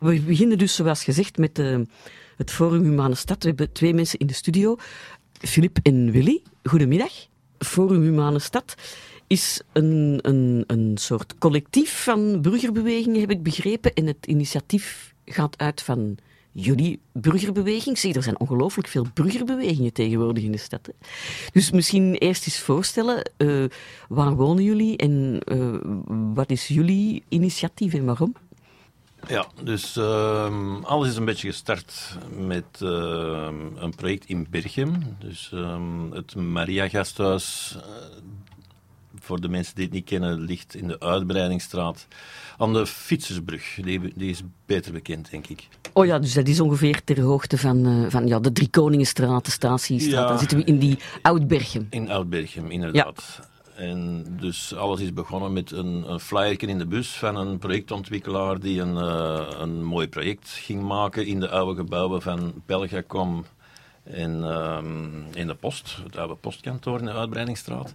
We beginnen dus, zoals gezegd, met het Forum Humane Stad. We hebben 2 mensen in de studio, Filip en Willy. Goedemiddag. Forum Humane Stad is een soort collectief van burgerbewegingen, heb ik begrepen. En het initiatief gaat uit van jullie burgerbeweging. Zie, er zijn ongelooflijk veel burgerbewegingen tegenwoordig in de stad. Hè? Dus misschien eerst eens voorstellen, waar wonen jullie en wat is jullie initiatief en waarom? Ja, dus alles is een beetje gestart met een project in Berchem. Dus het Maria Gasthuis, voor de mensen die het niet kennen, ligt in de Uitbreidingsstraat aan de Fietsersbrug. Die is beter bekend, denk ik. Oh ja, dus dat is ongeveer ter hoogte van de Driekoningenstraat, de Statiestraat. Ja. Dan zitten we in die Oud-Berchem. In Oud-Berchem, inderdaad. Ja. En dus alles is begonnen met een flyerken in de bus van een projectontwikkelaar die een mooi project ging maken in de oude gebouwen van Belgacom en in de post, het oude postkantoor in de Uitbreidingsstraat.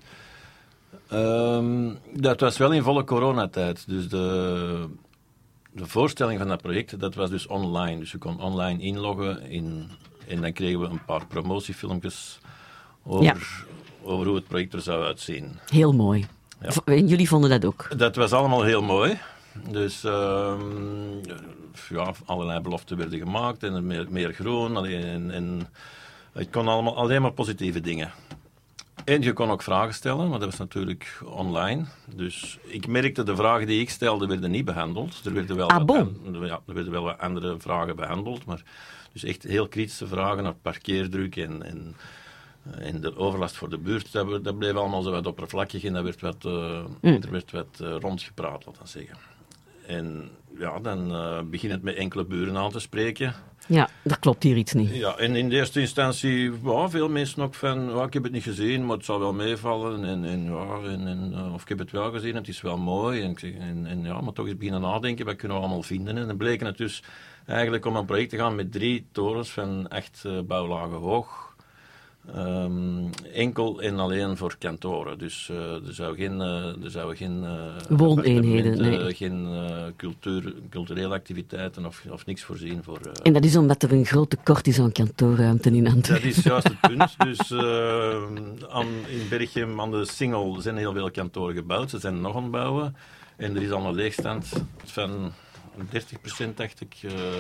Dat was wel in volle coronatijd, dus de voorstelling van dat project, dat was dus online. Dus je kon online inloggen en dan kregen we een paar promotiefilmpjes over hoe het project er zou uitzien. Heel mooi. Ja. En jullie vonden dat ook? Dat was allemaal heel mooi. Dus allerlei beloften werden gemaakt en meer groen. En het kon allemaal alleen maar positieve dingen. En je kon ook vragen stellen, maar dat was natuurlijk online. Dus ik merkte, de vragen die ik stelde, werden niet behandeld. Er werden wel wat andere vragen behandeld, maar dus echt heel kritische vragen naar parkeerdruk en de overlast voor de buurt, dat bleef allemaal zo wat oppervlakkig en er werd wat rondgepraat, laten we zeggen. En ja, dan begin het met enkele buren aan te spreken. Ja, dat klopt hier iets niet. Ja, en in de eerste instantie, veel mensen ook van, ik heb het niet gezien, maar het zal wel meevallen. Of ik heb het wel gezien, het is wel mooi. Maar toch eens beginnen nadenken, wat kunnen we allemaal vinden? En dan bleken het dus eigenlijk om een project te gaan met 3 torens van 8 bouwlagen hoog. Enkel en alleen voor kantoren. Dus er zouden geen wooneenheden, geen culturele activiteiten of niks voorzien voor. En dat is omdat er een groot tekort is aan kantoorruimte in Antwerpen. Dat is juist het punt. Dus in Berchem aan de Singel zijn heel veel kantoren gebouwd. Ze zijn nog aan het bouwen. En er is al een leegstand van 30%, dacht ik.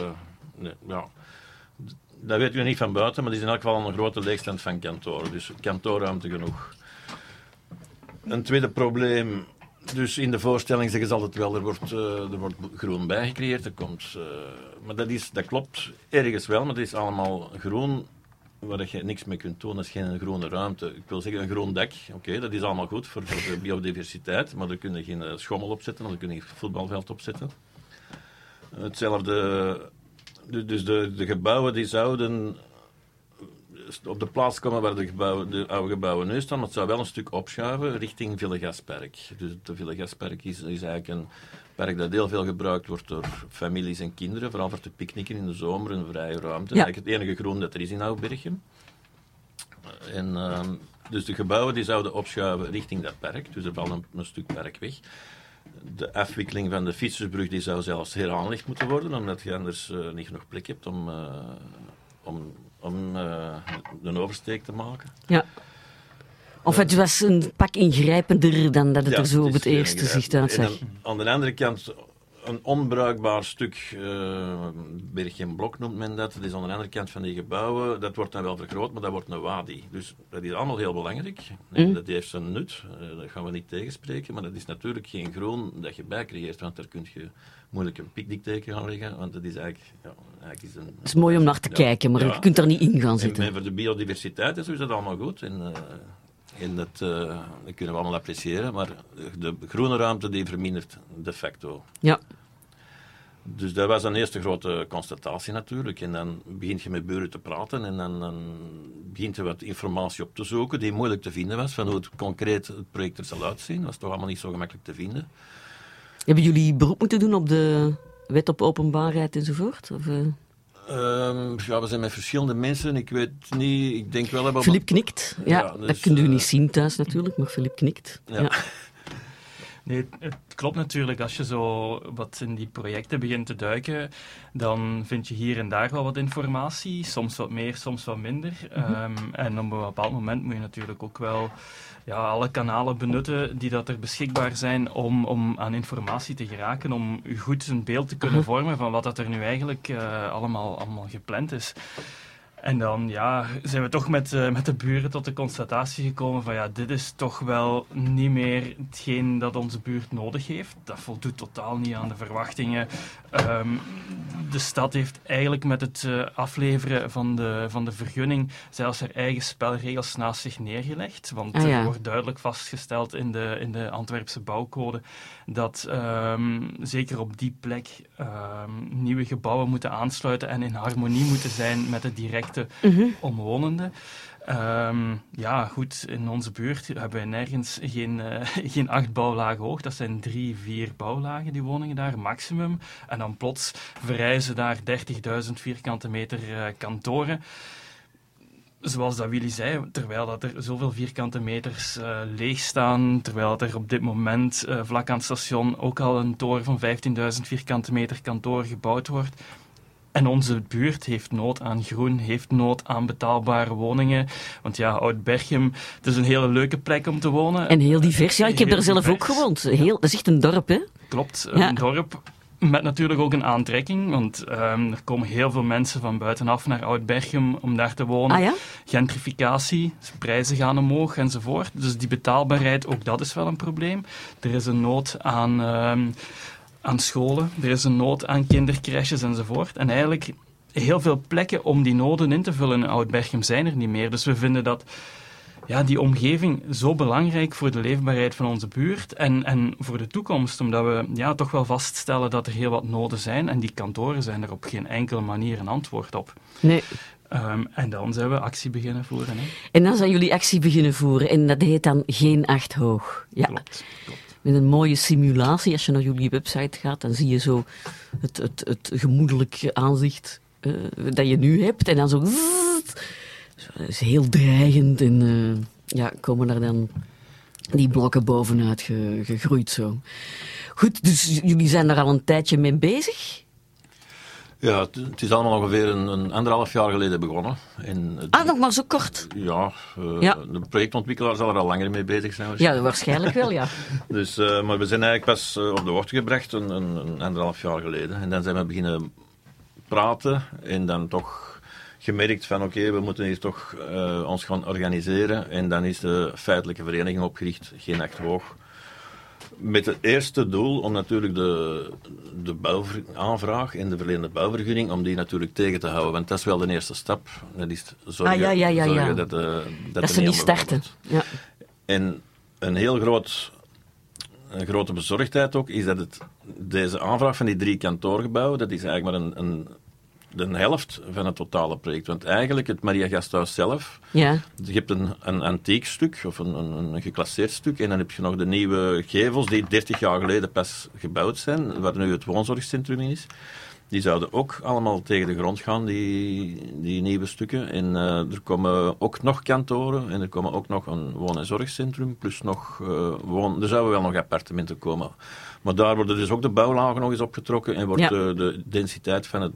Dat weet u niet van buiten, maar er is in elk geval een grote leegstand van kantoren. Dus kantoorruimte genoeg. Een tweede probleem, dus in de voorstelling zeggen ze altijd wel, er wordt groen bijgecreëerd. Maar dat klopt ergens wel, maar het is allemaal groen waar je niks mee kunt doen. Dat is geen groene ruimte. Ik wil zeggen een groen dak, oké, dat is allemaal goed voor de biodiversiteit, maar daar kun je geen schommel opzetten, of daar kun je geen voetbalveld opzetten. Hetzelfde. Dus de gebouwen die zouden op de plaats komen waar de oude gebouwen nu staan, maar het zou wel een stuk opschuiven richting Villegaspark. Dus de Villegaspark is eigenlijk een park dat heel veel gebruikt wordt door families en kinderen, vooral voor te picknicken in de zomer, een vrije ruimte. Ja. Eigenlijk het enige groen dat er is in Oud-Berchem. Dus de gebouwen die zouden opschuiven richting dat park, dus er valt een stuk park weg. De afwikkeling van de Fietsersbrug die zou zelfs heraanlegd moeten worden, omdat je anders niet genoeg plek hebt om een oversteek te maken. Ja. Of het was een pak ingrijpender dan dat het er zo op het eerste zicht uitzag. Aan de andere kant, een onbruikbaar stuk, Berchem-Blok noemt men dat. Dat is aan de andere kant van die gebouwen. Dat wordt dan wel vergroot, maar dat wordt een wadi. Dus dat is allemaal heel belangrijk. Dat heeft zijn nut, dat gaan we niet tegenspreken. Maar dat is natuurlijk geen groen dat je bijcreëert, want daar kun je moeilijk een picknickteken gaan leggen. Want dat is eigenlijk het is mooi om naar te kijken, maar je kunt er niet in gaan zitten. En voor de biodiversiteit is dat allemaal goed. En dat kunnen we allemaal appreciëren, maar de groene ruimte die vermindert de facto. Ja. Dus dat was een eerste grote constatatie natuurlijk. En dan begint je met buren te praten en dan begint je wat informatie op te zoeken die moeilijk te vinden was, van hoe het concreet het project er zal uitzien. Dat was toch allemaal niet zo gemakkelijk te vinden. Hebben jullie beroep moeten doen op de wet op openbaarheid enzovoort? Of, we zijn met verschillende mensen. Ik weet niet, ik denk wel... Filip knikt. Ja, dus, dat kunt u niet zien thuis natuurlijk, maar Filip knikt. Ja. Nee, het klopt natuurlijk. Als je zo wat in die projecten begint te duiken, dan vind je hier en daar wel wat informatie. Soms wat meer, soms wat minder. En op een bepaald moment moet je natuurlijk ook wel alle kanalen benutten die dat er beschikbaar zijn om aan informatie te geraken, om goed een beeld te kunnen vormen van wat dat er nu eigenlijk allemaal gepland is. En dan zijn we toch met de buren tot de constatatie gekomen van dit is toch wel niet meer hetgeen dat onze buurt nodig heeft. Dat voldoet totaal niet aan de verwachtingen. De stad heeft eigenlijk met het afleveren van de vergunning zelfs haar eigen spelregels naast zich neergelegd. Want er wordt duidelijk vastgesteld in de Antwerpse bouwcode dat zeker op die plek nieuwe gebouwen moeten aansluiten en in harmonie moeten zijn met de directe omwonenden. Goed, in onze buurt hebben we nergens geen 8 bouwlagen hoog. Dat zijn 3, 4 bouwlagen, die woningen daar, maximum. En dan plots verrijzen daar 30.000 vierkante meter kantoren. Zoals dat Willy zei, terwijl dat er zoveel vierkante meters leeg staan, terwijl er op dit moment vlak aan het station ook al een toren van 15.000 vierkante meter kantoor gebouwd wordt. En onze buurt heeft nood aan groen, heeft nood aan betaalbare woningen. Want Oud-Berchem, het is een hele leuke plek om te wonen. En heel divers. Ja, ik heb daar zelf ook gewoond. Dat is echt een dorp, hè? Klopt, een dorp met natuurlijk ook een aantrekking. Want er komen heel veel mensen van buitenaf naar Oud-Berchem om daar te wonen. Gentrificatie, prijzen gaan omhoog enzovoort. Dus die betaalbaarheid, ook dat is wel een probleem. Er is een nood aan scholen, er is een nood aan kindercrashes enzovoort. En eigenlijk heel veel plekken om die noden in te vullen in Oud-Berchem zijn er niet meer. Dus we vinden dat die omgeving zo belangrijk voor de leefbaarheid van onze buurt en voor de toekomst, omdat we toch wel vaststellen dat er heel wat noden zijn en die kantoren zijn er op geen enkele manier een antwoord op. Nee. En dan zijn we actie beginnen voeren. Hè. En dan zijn jullie actie beginnen voeren en dat heet dan Geen 8 Hoog. Ja. Klopt. Met een mooie simulatie. Als je naar jullie website gaat, dan zie je zo het gemoedelijk aanzicht dat je nu hebt. En dan zo... Dat is heel dreigend. En komen er dan die blokken bovenuit gegroeid zo. Goed, dus jullie zijn daar al een tijdje mee bezig? Ja, het is allemaal ongeveer een 1,5 jaar geleden begonnen. Nog maar zo kort? De projectontwikkelaar zal er al langer mee bezig zijn. Ja, waarschijnlijk wel, ja. Dus, maar we zijn eigenlijk pas op de hoogte gebracht een 1,5 jaar geleden. En dan zijn we beginnen praten en dan toch gemerkt van oké, we moeten hier toch ons gaan organiseren. En dan is de feitelijke vereniging opgericht, Geen 8 Hoog. Met het eerste doel om natuurlijk de bouwaanvraag en de verleende bouwvergunning, om die natuurlijk tegen te houden. Want dat is wel de eerste stap. Dat is zorgen dat ze niet starten. Ja. En een heel grote bezorgdheid ook, is dat deze aanvraag van die 3 kantoorgebouwen, dat is eigenlijk maar de helft van het totale project. Want eigenlijk het Maria Gasthuis zelf, je hebt een antiek stuk, of een geclasseerd stuk, en dan heb je nog de nieuwe gevels die 30 jaar geleden pas gebouwd zijn, waar nu het woonzorgcentrum in is. Die zouden ook allemaal tegen de grond gaan, die nieuwe stukken. En er komen ook nog kantoren en er komen ook nog een woon- en zorgcentrum, plus nog er zouden wel nog appartementen komen. Maar daar worden dus ook de bouwlagen nog eens opgetrokken en wordt de densiteit van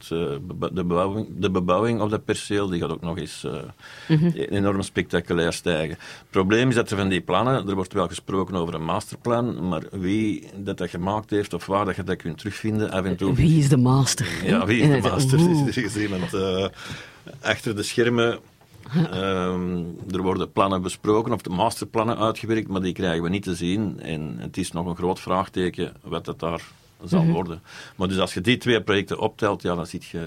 de bebouwing op dat perceel, die gaat ook nog eens enorm spectaculair stijgen. Het probleem is dat er van die plannen, er wordt wel gesproken over een masterplan, maar wie dat gemaakt heeft of waar dat je dat kunt terugvinden, af en toe... Wie is de master? Ja, wie is de master? Er is iemand achter de schermen. Er worden plannen besproken of de masterplannen uitgewerkt, maar die krijgen we niet te zien. En het is nog een groot vraagteken wat het daar zal worden. Maar dus als je die 2 projecten optelt, dan zit je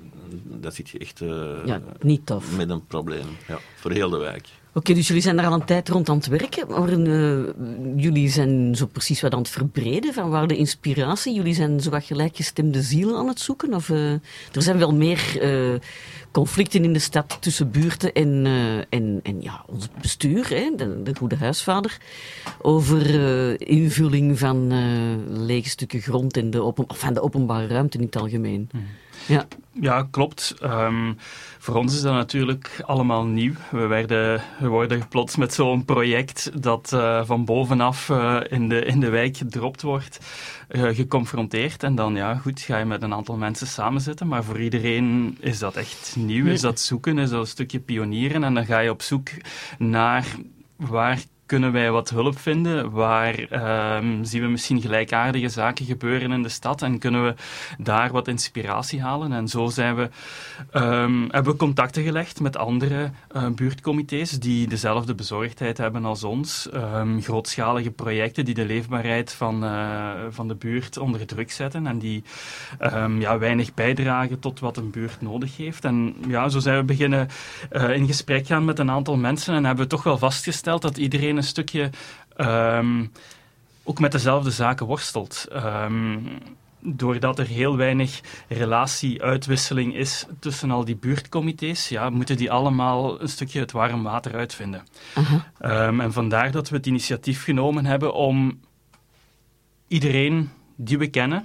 echt niet tof. Met een probleem. Ja, voor heel de wijk. Oké, dus jullie zijn daar al een tijd rond aan het werken, maar jullie zijn zo precies wat aan het verbreden van waar de inspiratie. Jullie zijn zo wat gelijkgestemde zielen aan het zoeken? Of er zijn wel meer conflicten in de stad tussen buurten en ja, ons bestuur, hè, de goede huisvader, over invulling van lege stukken grond en de openbare ruimte in het algemeen. Ja. Ja, klopt. Voor ons is dat natuurlijk allemaal nieuw. We worden plots met zo'n project dat van bovenaf in de wijk gedropt wordt, geconfronteerd. En dan, ja, goed, ga je met een aantal mensen samenzitten. Maar voor iedereen is dat echt nieuw. Is dat zoeken, is dat een stukje pionieren. En dan ga je op zoek naar waar kunnen wij wat hulp vinden? Waar zien we misschien gelijkaardige zaken gebeuren in de stad en kunnen we daar wat inspiratie halen? En zo hebben we contacten gelegd met andere buurtcomité's die dezelfde bezorgdheid hebben als ons. Grootschalige projecten die de leefbaarheid van de buurt onder druk zetten en die weinig bijdragen tot wat een buurt nodig heeft. En ja, zo zijn we beginnen in gesprek gaan met een aantal mensen en hebben we toch wel vastgesteld dat iedereen een stukje ook met dezelfde zaken worstelt. Doordat er heel weinig relatie-uitwisseling is tussen al die buurtcomité's, moeten die allemaal een stukje het warm water uitvinden. En vandaar dat we het initiatief genomen hebben om iedereen die we kennen...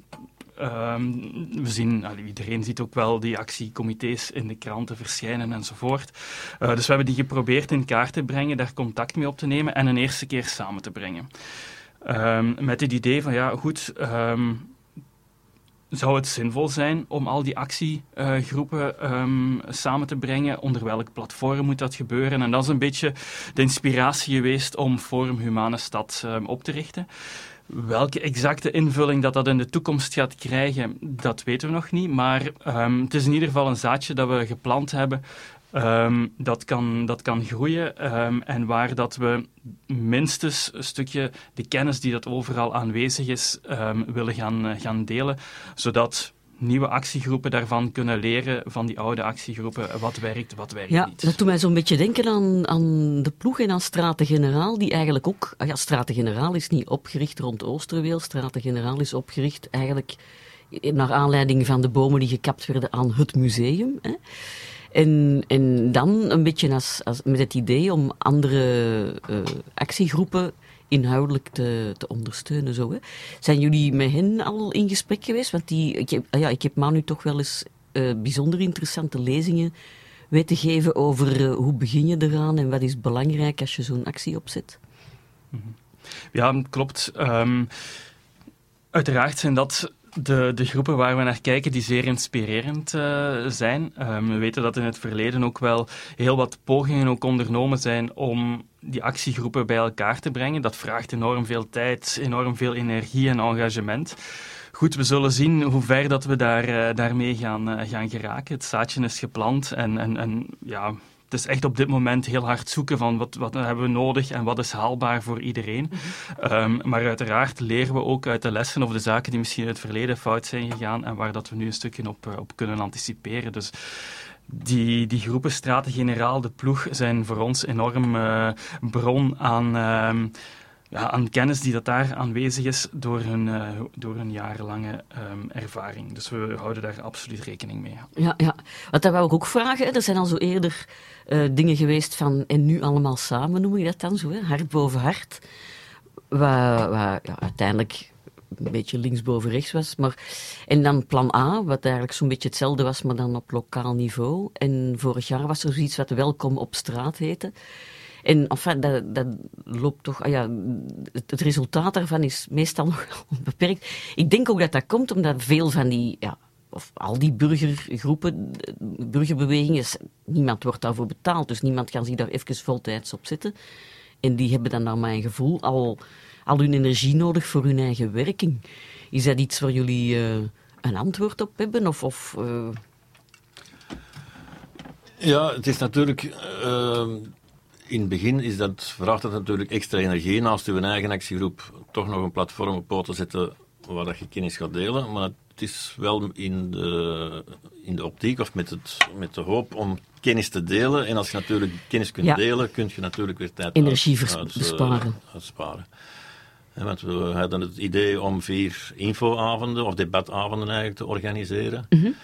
iedereen ziet ook wel die actiecomité's in de kranten verschijnen enzovoort. Dus we hebben die geprobeerd in kaart te brengen, daar contact mee op te nemen en een eerste keer samen te brengen. Met het idee van, zou het zinvol zijn om al die actiegroepen samen te brengen? Onder welk platform moet dat gebeuren? En dat is een beetje de inspiratie geweest om Forum Humane Stad op te richten. Welke exacte invulling dat in de toekomst gaat krijgen, dat weten we nog niet. Maar het is in ieder geval een zaadje dat we geplant hebben. Dat kan groeien en waar dat we minstens een stukje de kennis die dat overal aanwezig is willen gaan delen, zodat nieuwe actiegroepen daarvan kunnen leren van die oude actiegroepen. Wat werkt niet. Dat doet mij zo'n beetje denken aan de ploeg en aan Straten-Generaal, die eigenlijk ook... Straten-Generaal is niet opgericht rond Oosterweel. Straten-Generaal is opgericht eigenlijk naar aanleiding van de bomen die gekapt werden aan het museum. Hè. En dan een beetje met het idee om andere actiegroepen inhoudelijk te ondersteunen. Zo, hè. Zijn jullie met hen al in gesprek geweest? Want ik heb Manu toch wel eens bijzonder interessante lezingen weten geven over hoe begin je eraan en wat is belangrijk als je zo'n actie opzet. Ja, klopt. Uiteraard zijn dat de groepen waar we naar kijken die zeer inspirerend zijn. We weten dat in het verleden ook wel heel wat pogingen ook ondernomen zijn om die actiegroepen bij elkaar te brengen. Dat vraagt enorm veel tijd, enorm veel energie en engagement. Goed, we zullen zien hoe ver dat we daarmee gaan geraken. Het zaadje is geplant en het is echt op dit moment heel hard zoeken van wat hebben we nodig en wat is haalbaar voor iedereen. Maar uiteraard leren we ook uit de lessen of de zaken die misschien in het verleden fout zijn gegaan en waar dat we nu een stukje op kunnen anticiperen. Dus die groepen Straten-Generaal, de ploeg, zijn voor ons enorm bron aan kennis die dat daar aanwezig is door hun jarenlange ervaring. Dus we houden daar absoluut rekening mee. Ja. Wat dat wou ik ook vragen. Er zijn al zo eerder dingen geweest van en nu allemaal samen, noem je dat dan zo, hè? Hart boven hart. Wat uiteindelijk een beetje links boven rechts was. En dan plan A, wat eigenlijk zo'n beetje hetzelfde was, maar dan op lokaal niveau. En vorig jaar was er zoiets wat Welkom op straat heette. En enfin, dat loopt toch... het resultaat daarvan is meestal nog beperkt. Ik denk ook dat komt omdat veel van die... of al die burgergroepen, burgerbewegingen, niemand wordt daarvoor betaald. Dus niemand kan zich daar even voltijds op zetten. En die hebben dan naar mijn gevoel al hun energie nodig voor hun eigen werking. Is dat iets waar jullie een antwoord op hebben? Ja, het is natuurlijk... in het begin vraagt dat natuurlijk extra energie. Naast uw eigen actiegroep toch nog een platform op poten zetten waar dat je kennis gaat delen. Maar het is wel in de optiek of met de hoop om kennis te delen. En als je natuurlijk kennis kunt delen, kun je natuurlijk weer tijd energie besparen. Want we hadden het idee om 4 infoavonden of debatavonden eigenlijk te organiseren.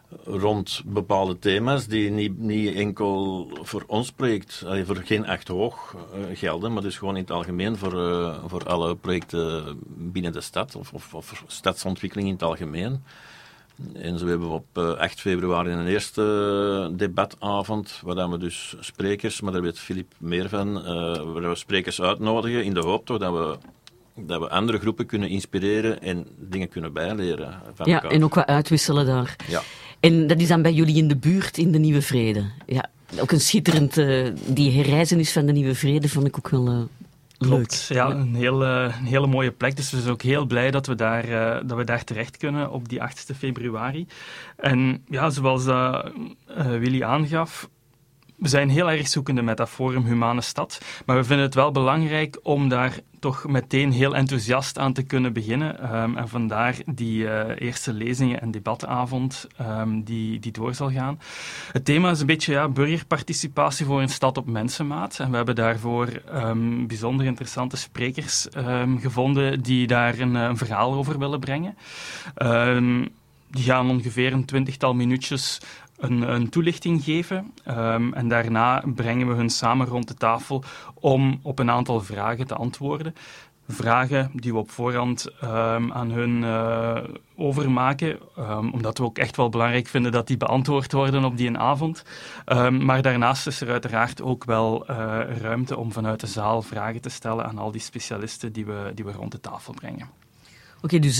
rond bepaalde thema's die niet enkel voor ons project, voor geen Echt Hoog gelden, maar dus gewoon in het algemeen voor alle projecten binnen de stad of stadsontwikkeling in het algemeen. En zo hebben we op 8 februari een eerste debatavond, waar we dus sprekers, maar daar weet Filip meer van, waar we sprekers uitnodigen in de hoop toch dat we andere groepen kunnen inspireren en dingen kunnen bijleren van elkaar. En ook wat uitwisselen daar. Ja. En dat is dan bij jullie in de buurt, in de Nieuwe Vrede. Ja, ook een schitterend... die herreizenis van de Nieuwe Vrede vond ik ook wel leuk. Klopt, ja, een hele mooie plek. Dus we zijn ook heel blij dat we daar terecht kunnen op die 8 februari. En ja, zoals Willy aangaf, we zijn heel erg zoekende met dat Forum Humane Stad, maar we vinden het wel belangrijk om daar toch meteen heel enthousiast aan te kunnen beginnen. En vandaar die eerste lezingen en debatavond die door zal gaan. Het thema is een beetje burgerparticipatie voor een stad op mensenmaat. En we hebben daarvoor bijzonder interessante sprekers gevonden die daar een verhaal over willen brengen. Die gaan ongeveer een 20-tal minuutjes een toelichting geven en daarna brengen we hun samen rond de tafel om op een aantal vragen te antwoorden. Vragen die we op voorhand aan hun overmaken, omdat we ook echt wel belangrijk vinden dat die beantwoord worden op die avond. Maar daarnaast is er uiteraard ook wel ruimte om vanuit de zaal vragen te stellen aan al die specialisten die we rond de tafel brengen. Oké, dus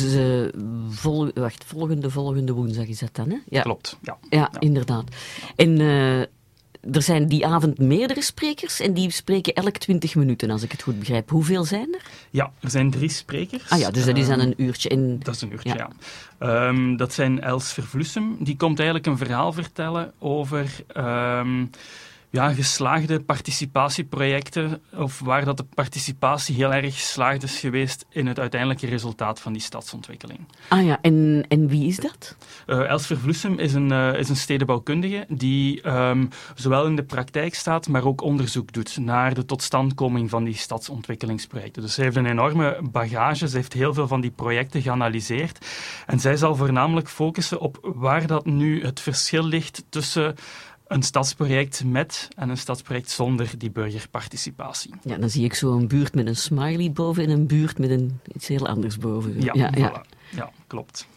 volgende woensdag is dat dan, hè? Ja. Klopt, ja. Ja, inderdaad. En er zijn die avond meerdere sprekers en die spreken elk 20 minuten, als ik het goed begrijp. Hoeveel zijn er? Ja, er zijn 3 sprekers. Ah ja, dus dat is dan een uurtje. Dat is een uurtje, ja. Dat zijn Els Vervloessem. Die komt eigenlijk een verhaal vertellen over... geslaagde participatieprojecten, of waar dat de participatie heel erg geslaagd is geweest in het uiteindelijke resultaat van die stadsontwikkeling. Ah ja, en wie is dat? Els Vervloessem is een stedenbouwkundige die zowel in de praktijk staat, maar ook onderzoek doet naar de totstandkoming van die stadsontwikkelingsprojecten. Dus ze heeft een enorme bagage, ze heeft heel veel van die projecten geanalyseerd en zij zal voornamelijk focussen op waar dat nu het verschil ligt tussen een stadsproject met en een stadsproject zonder die burgerparticipatie. Ja, dan zie ik zo een buurt met een smiley boven en een buurt met iets heel anders boven. Ja, klopt.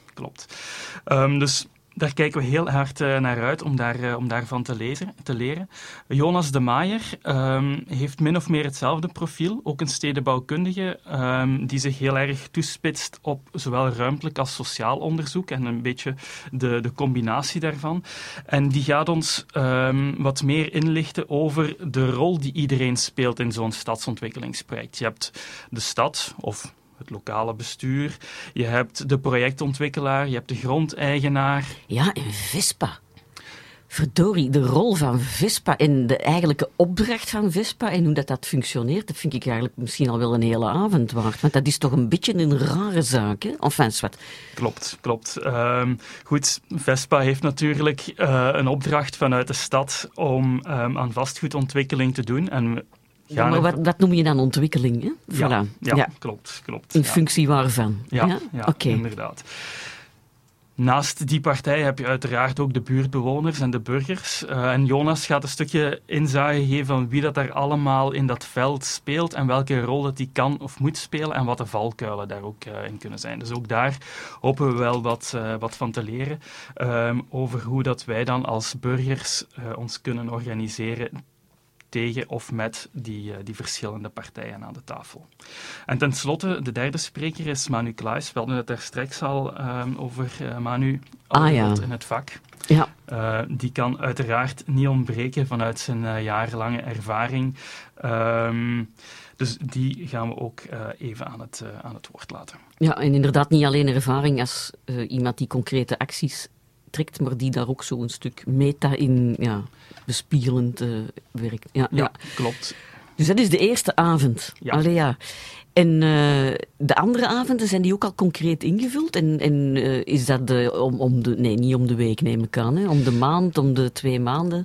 Dus daar kijken we heel hard naar uit om daarvan te leren. Jonas de Maaier heeft min of meer hetzelfde profiel, ook een stedenbouwkundige die zich heel erg toespitst op zowel ruimtelijk als sociaal onderzoek en een beetje de combinatie daarvan. En die gaat ons wat meer inlichten over de rol die iedereen speelt in zo'n stadsontwikkelingsproject. Je hebt de stad, of het lokale bestuur, je hebt de projectontwikkelaar, je hebt de grondeigenaar. Ja, en Vespa. Verdorie, de rol van Vespa en de eigenlijke opdracht van Vespa en hoe dat functioneert, dat vind ik eigenlijk misschien al wel een hele avond waard. Want dat is toch een beetje een rare zaak, hè? Enfin, wat. Klopt. Goed, Vespa heeft natuurlijk een opdracht vanuit de stad om aan vastgoedontwikkeling te doen. En ja, maar wat noem je dan ontwikkeling? Hè? Voilà. Ja, klopt. In functie waarvan? Ja, Okay. Inderdaad. Naast die partij heb je uiteraard ook de buurtbewoners en de burgers. En Jonas gaat een stukje inzage geven van wie dat daar allemaal in dat veld speelt en welke rol dat die kan of moet spelen en wat de valkuilen daar ook in kunnen zijn. Dus ook daar hopen we wel wat van te leren over hoe dat wij dan als burgers ons kunnen organiseren tegen of met die verschillende partijen aan de tafel. En tenslotte, de derde spreker is Manu Klaes. We hadden het daar straks al over Manu in het vak. Ja. Die kan uiteraard niet ontbreken vanuit zijn jarenlange ervaring. Dus die gaan we ook even aan het woord laten. Ja, en inderdaad niet alleen ervaring als iemand die concrete acties trekt, maar die daar ook zo een stuk meta in bespiegelend werkt. Ja, klopt. Dus dat is de eerste avond. Ja. Allee, ja. En de andere avonden, zijn die ook al concreet ingevuld? En is dat niet om de week neem ik aan, hè? Om de maand, om de 2 maanden?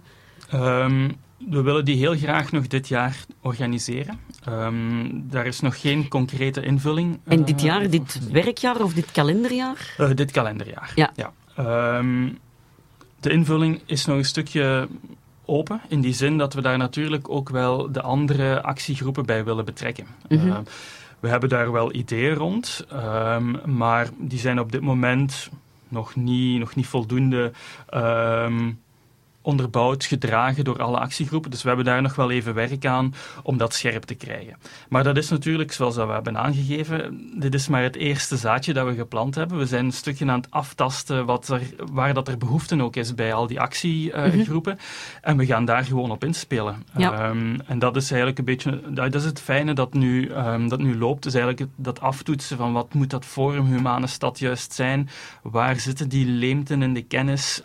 We willen die heel graag nog dit jaar organiseren. Daar is nog geen concrete invulling. En dit jaar, dit werkjaar of dit kalenderjaar? Dit kalenderjaar, ja. De invulling is nog een stukje open, in die zin dat we daar natuurlijk ook wel de andere actiegroepen bij willen betrekken. We hebben daar wel ideeën rond, maar die zijn op dit moment nog niet voldoende onderbouwd, gedragen door alle actiegroepen. Dus we hebben daar nog wel even werk aan om dat scherp te krijgen. Maar dat is natuurlijk, zoals dat we hebben aangegeven, dit is maar het eerste zaadje dat we geplant hebben. We zijn een stukje aan het aftasten waar dat er behoefte ook is bij al die actiegroepen. En we gaan daar gewoon op inspelen. Ja. En dat is eigenlijk een beetje, dat is het fijne dat nu loopt. Dus eigenlijk dat aftoetsen van wat moet dat Forum Humane Stad juist zijn? Waar zitten die leemten in de kennis?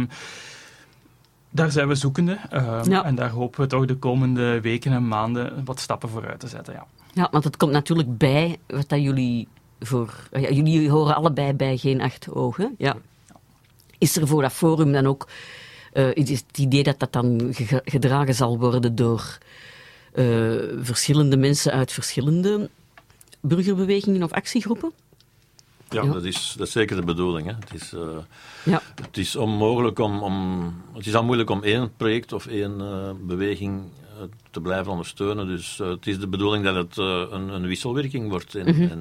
Daar zijn we zoekende en daar hopen we toch de komende weken en maanden wat stappen vooruit te zetten. Ja, ja, want het komt natuurlijk bij wat dat jullie jullie horen allebei bij Geen Acht Ogen. Ja. Is er voor dat forum dan ook het idee dat dat dan gedragen zal worden door verschillende mensen uit verschillende burgerbewegingen of actiegroepen? Ja, Ja. dat is zeker de bedoeling. Hè. Ja. Het is onmogelijk het is al moeilijk om één project of één beweging te blijven ondersteunen. Dus het is de bedoeling dat het een wisselwerking wordt.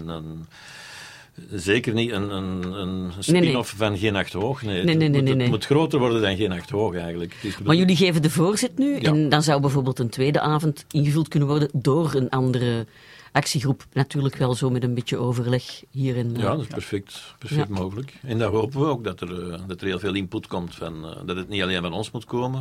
Zeker niet een spin-off van Geen Acht Hoog. Het moet groter worden dan Geen Acht Hoog eigenlijk. Maar jullie geven de voorzet nu, Ja. en dan zou bijvoorbeeld een tweede avond ingevuld kunnen worden door een andere actiegroep. Natuurlijk wel zo met een beetje overleg hier en Ja, dat is perfect mogelijk. En daar hopen we ook dat er heel veel input komt. Dat het niet alleen van ons moet komen.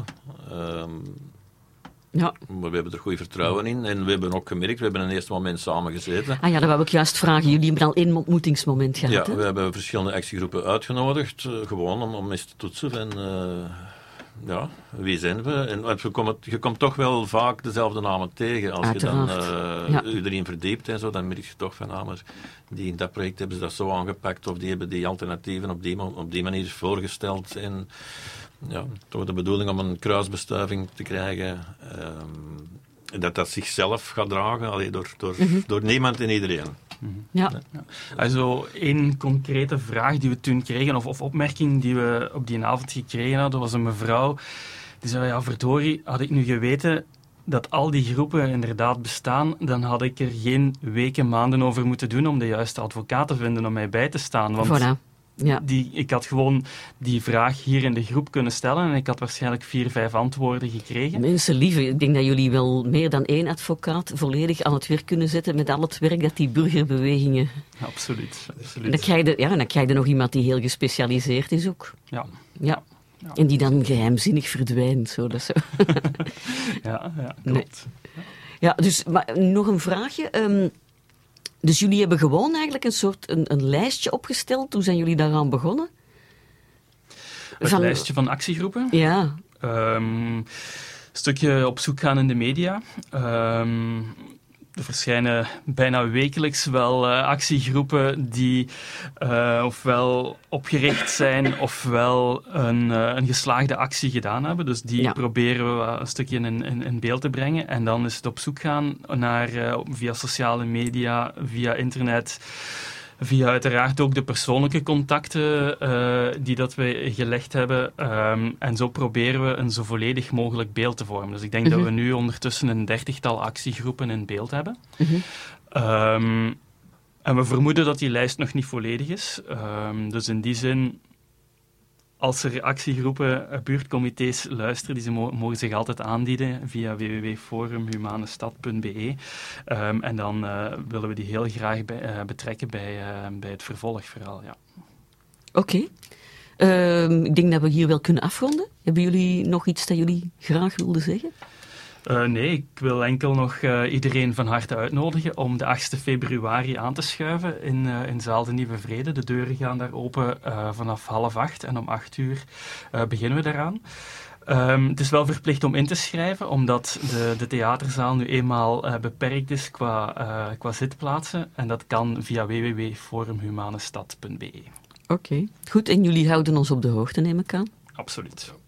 Ja. Maar we hebben er goed vertrouwen in. En we hebben ook gemerkt, we hebben een eerste moment samen gezeten. Ah ja, dat wou ik juist vragen. Jullie hebben al één ontmoetingsmoment gehad, Ja, hè? we hebben verschillende actiegroepen uitgenodigd. Gewoon om eens te toetsen van... wie zijn we? En je komt toch wel vaak dezelfde namen tegen. Als Uiteraard. je dan u erin verdiept en zo, dan merk je toch van, maar die in dat project hebben ze dat zo aangepakt, of die hebben die alternatieven op die manier voorgesteld. En ja, toch de bedoeling om een kruisbestuiving te krijgen. Dat zichzelf gaat dragen, door niemand en iedereen. Ja. Also, één concrete vraag die we toen kregen, of opmerking die we op die avond gekregen hadden, was een mevrouw die zei, ja verdorie, had ik nu geweten dat al die groepen inderdaad bestaan, dan had ik er geen weken, maanden over moeten doen om de juiste advocaat te vinden om mij bij te staan. Want Voilà. Ja. ik had gewoon die vraag hier in de groep kunnen stellen en ik had waarschijnlijk 4-5 antwoorden gekregen. Mensen lieve, ik denk dat jullie wel meer dan één advocaat volledig aan het werk kunnen zetten met al het werk dat die burgerbewegingen... Absoluut. Dan krijg je nog iemand die heel gespecialiseerd is ook. Ja. Ja. En die dan geheimzinnig verdwijnt. Zo, dat zo. Ja, klopt. Nee. Ja, dus maar nog een vraagje. Dus jullie hebben gewoon eigenlijk een soort een lijstje opgesteld. Hoe zijn jullie daaraan begonnen? Het lijstje van actiegroepen. Ja. Een stukje op zoek gaan in de media. Er verschijnen bijna wekelijks wel actiegroepen die ofwel opgericht zijn ofwel een geslaagde actie gedaan hebben. Dus die proberen we een stukje in beeld te brengen. En dan is het op zoek gaan naar via sociale media, via internet, via uiteraard ook de persoonlijke contacten die dat we gelegd hebben. En zo proberen we een zo volledig mogelijk beeld te vormen. Dus ik denk dat we nu ondertussen een 30-tal actiegroepen in beeld hebben. En we vermoeden dat die lijst nog niet volledig is. Dus in die zin, als er actiegroepen, buurtcomité's luisteren, die mogen zich altijd aandienen via www.forumhumanestad.be. En dan willen we die heel graag betrekken bij het vervolgverhaal. Ja. Oké. Ik denk dat we hier wel kunnen afronden. Hebben jullie nog iets dat jullie graag wilden zeggen? Nee, ik wil enkel nog iedereen van harte uitnodigen om de 8 februari aan te schuiven in Zaal de Nieuwe Vrede. De deuren gaan daar open vanaf 7:30 en om 8:00 beginnen we daaraan. Het is wel verplicht om in te schrijven, omdat de theaterzaal nu eenmaal beperkt is qua zitplaatsen. En dat kan via www.forumhumanestad.be. Oké. Goed, en jullie houden ons op de hoogte, neem ik aan? Absoluut.